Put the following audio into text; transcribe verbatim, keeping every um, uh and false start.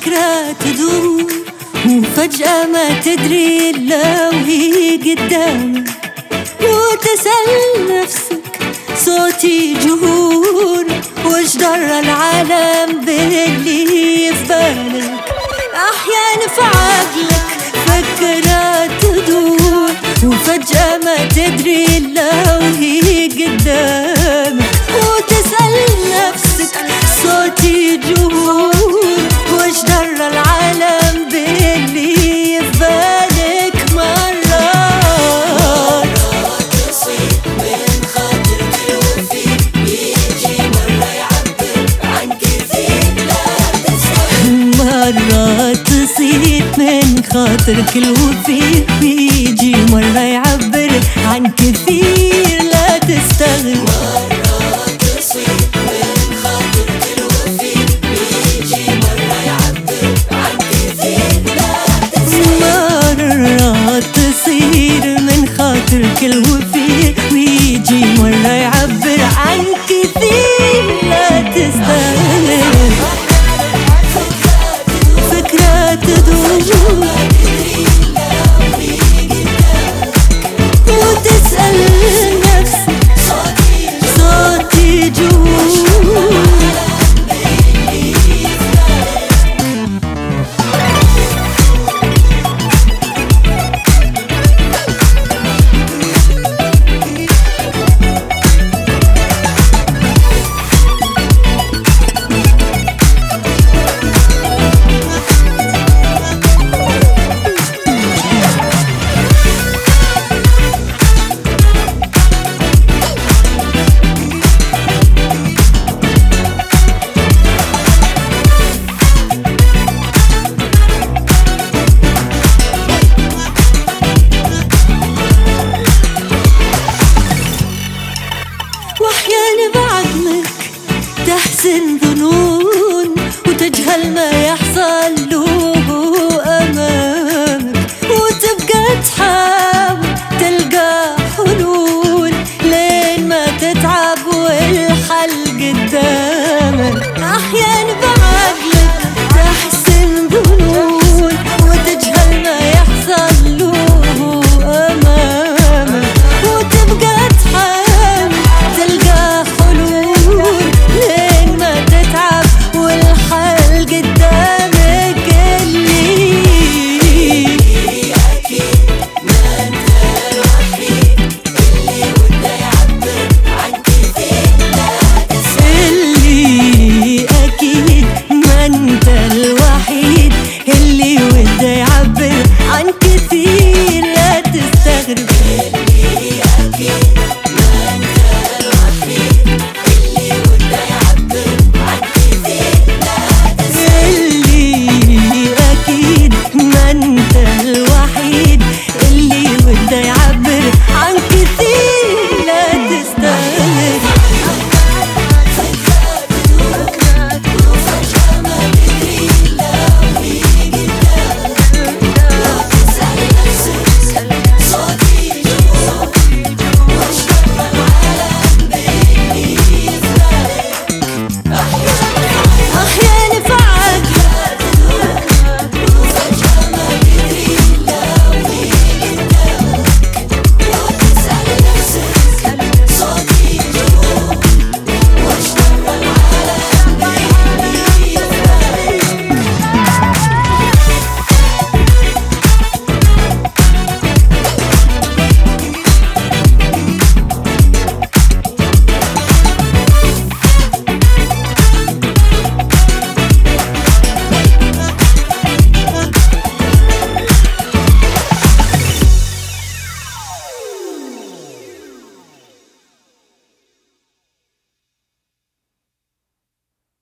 فكرة تدور وفجأة ما تدري إلا وهي قدامك، وتسأل نفسك صوتي جهور وش در العالم باللي في بالك. أحيانا في عقلك فكرة تدور وفجأة ما تدري إلا وهي قدامك، وتسأل نفسك صوتي جهور وش در العالم باللي في بالك. مرات تصيب من خاطر الوفي يجي مرة يعبر عن كثير لا تستغرب. مرات تصيب من خاطرك الوفي بيجي مرة يعبر عن كثير لا تستغرب. مرات تصيب من خاطرك الوفي يجي مرة يعبر عن كثير لا تستغرب. مرات تصير من خاطرك الوفي ويجي مرة يعبر عن كثير لا تستغرب. فكرة تدور وتسأل نفسك صوتي جهور. واحيانا بعقلك تحسن